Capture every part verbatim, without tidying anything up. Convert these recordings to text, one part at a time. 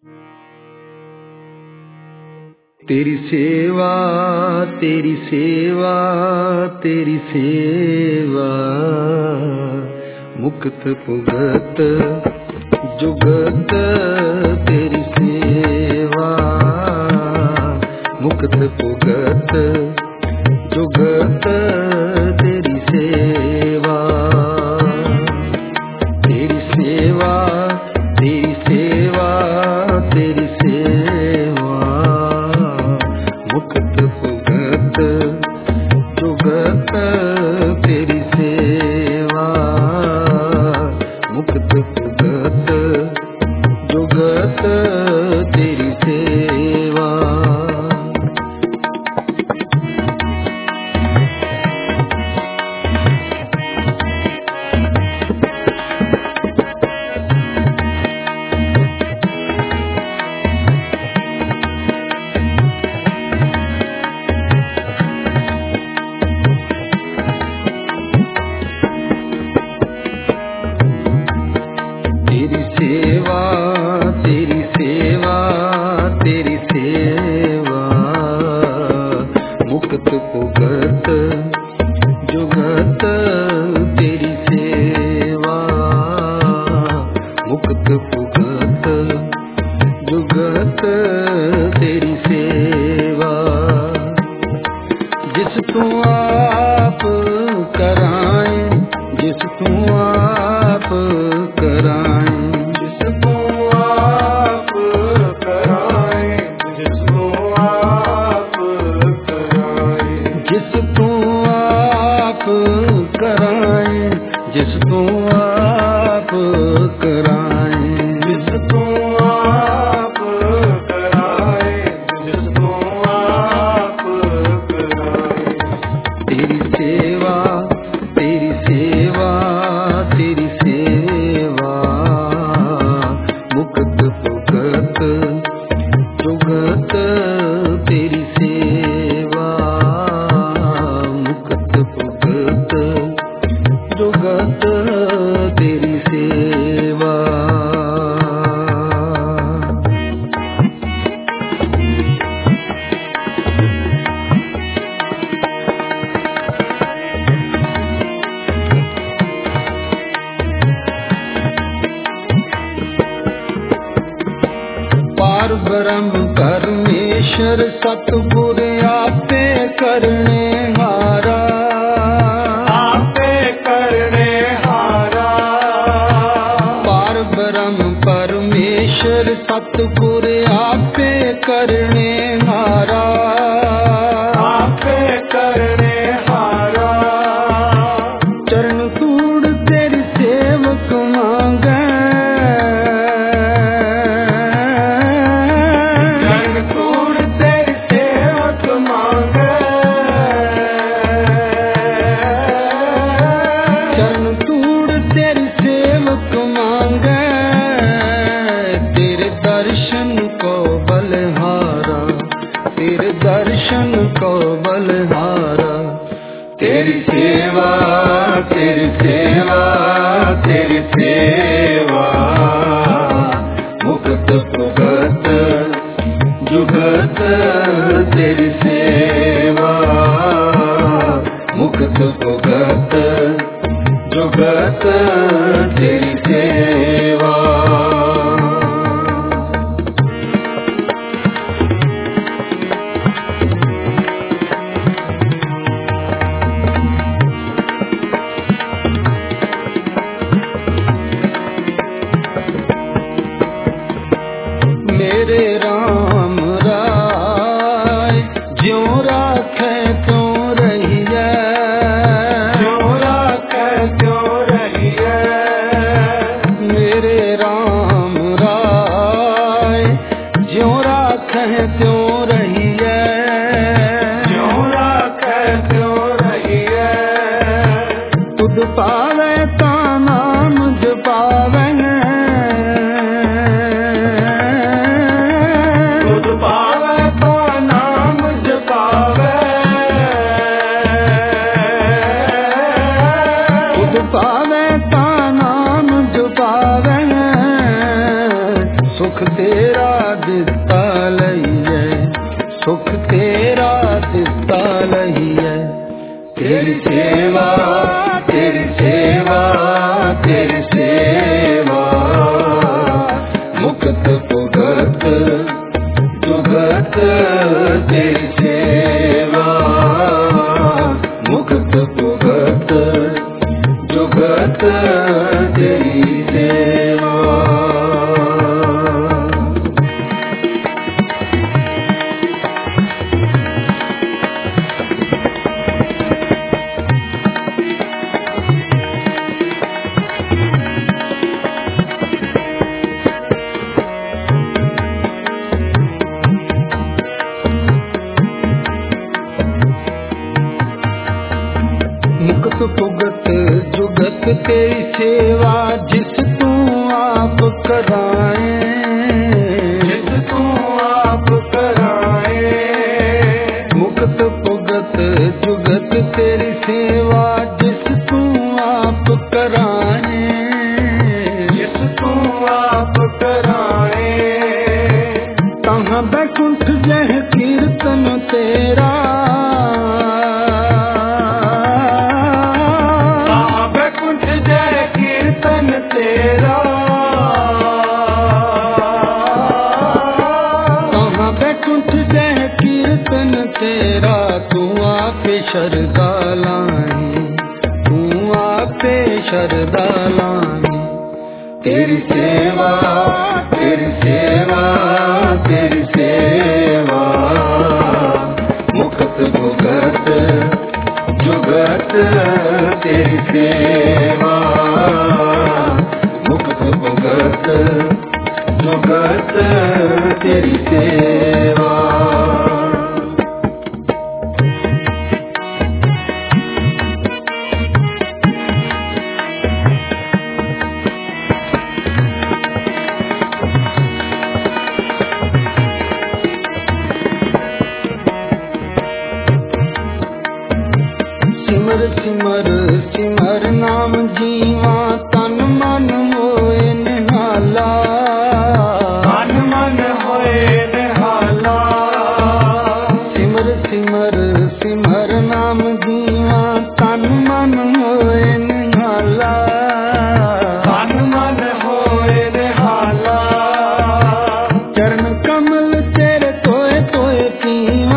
तेरी सेवा तेरी सेवा तेरी सेवा मुक्त पुगत जुगत तेरी सेवा मुक्त पुगत जुगत तेरी सेवा तेरी सेवा तेरी सेवा तेरी सेवा मुक्त पुगत जुगत तेरी सेवा मुक्त पुगत जुगत तेरी सेवा। तेरी सेवा तेरी सेवा तेरी सेवा मुक्त पुगत जुगत तेरी सेवा मुक्त पुगत जुगत तेरी सेवा। जिस तू आप कराए जिस तू आप कराए जिस तू आप कराए जिस तू आप कराए जिस तू आप कराए जिस तू आप कराए जिस तू आप कराए जिस तू आप कराए। तेरी सेवा तेरी सेवा तेरी सेवा मुक्त पुगत जुगत तेरी सेवा मुक्त पुगत जुगत तेरी सेवा। पार ब्रह्म परमेश्वर सतगुर आपे करने हारा आपे करने हारा। पार ब्रह्म परमेश्वर सतगुर आपे करने हारा आपे करने हारा। चरण तूड़ तेरी सेवक मांगे तेरे दर्शन को बलहारा। तेरी सेवा तेरी सेवा तेरी सेवा मुक्त पुगत जुगत तेरी सेवा मुक्त पुगत जुगत तेरी सेवा। मेरे राम राय ज्यों राखे त्यों रहिए ज्यों राखे त्यों रहिए। मेरे राम राय ज्यों राखे त्यों रहिए ज्यों राखे त्यों रहिए। तुध पावे ता नाम जपावे पावे ता नाम जपावे सुख ते तेरा दिता लईए, सुख तेरा दिता लईए। तेरी सेवा तेरी सेवा तेरी सेवा, मुक्त भुगत जुगत तेरी सेवा, मुक्त भुगत जुगत तेरी सेवा। मुक्त भुगत जुगत तेरी सेवा, जिस तू आप कराए, जिस तू आप कराए। मुक्त भुगत जुगत तेरी सेवा, जिस तू आप कराए, जिस तू आप कराए। कहाँ बैकुंठ जह कीर्तन तेरा, तेरा कहाँ बैकुंठ जह कीर्तन तेरा। तू आपे शरदा लाई, तू आपे शरदा लाई। तेरी सेवा तेरी सेवा तेरी सेवा, मुक्त भुगत जुगत तेरी सेवा, मुक्त भुगत जुगत तेरी सेवा। सिमर सिमर सिमर नाम जीवा, तन मन होए निहाला, तन मन होए निहाला। सिमर सिमर सिमर नाम जीवा, तन मन होए निहाला, तन मन होए निहाला। चरण कमल तेरे तोए तोए पीवा,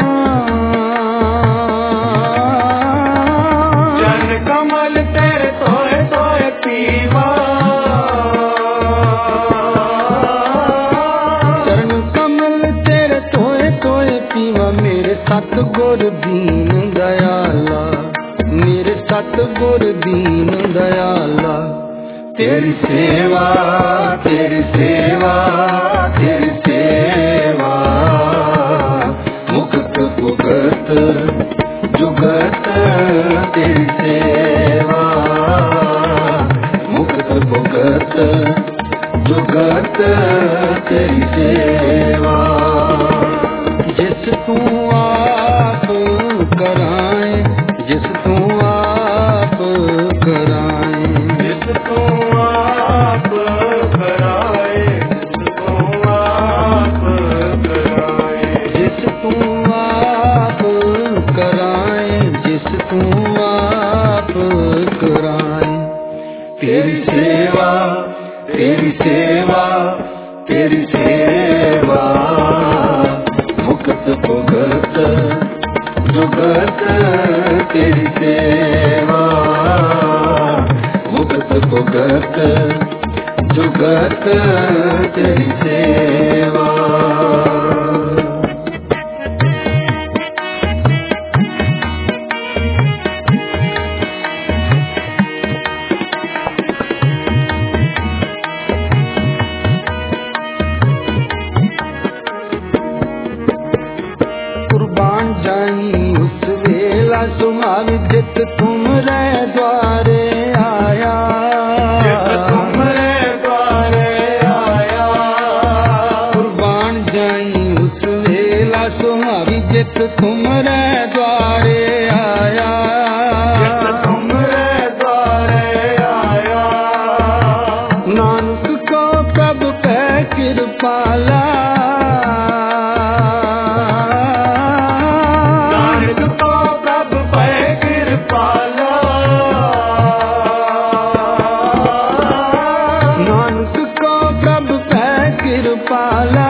कमल तेरे तोए तोए पीवा। चरण कमल तेरे तोए तोए पीवा। मेरे सतगुर दीन दयाला, मेरे सतगुर दीन दयाला। तेरी सेवा तेरी सेवा तेरी सेवा, मुक्त भुगत जुगत तेरी सेवा, मुक्त भुगत जुगत तेरी सेवा। जिस तू आप कराए, जिस तू आप कराए, जिस तू आप कराए, जिस तू आप कराए, जिस तू आप कराए, जिस तू आप कराए। तेरी सेवा तेरी सेवा तेरी सेवा, मुक्त भुगत जुगत तेरी सेवा, मुक्त भुगत जुगत तेरी सेवा। जाई उस वेला सुहावी, जित तुमरे द्वारे आया, जित तुमरे द्वारे आया। कुर्बान जाई उस वेला सुहावी, जित तुमरे द्वारे आया, जित तुमरे द्वारे आया। नानक को प्रभु कह कृपा कृपाला नानक को प्रभ पै कृपाला नानक को प्रभ पै कृपाला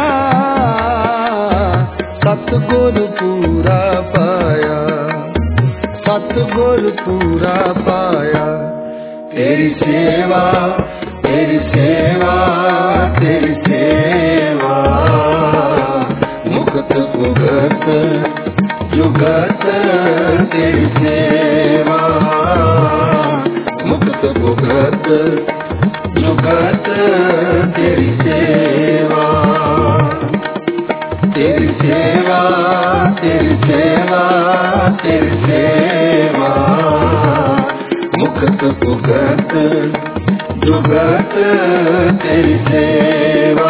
सतगुर पूरा पाया सतगुर पूरा पाया तेरी सेवा तेरी सेवा तेरी सेवा मुक्त भुगत जुगत तेरी सेवा मुक्त भुगत जुगत तेरी सेवा तेरी सेवा तेरी सेवा तेरी सेवा मुक्त भुगत जुगत तेरी सेवा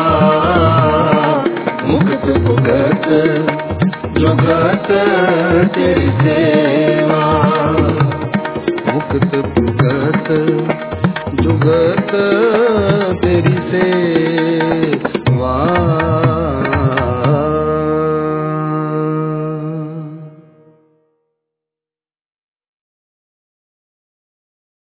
मुक्त भुगत जुगत तेरी सेवा मुक्त भुगत जुगत तेरी सेवा।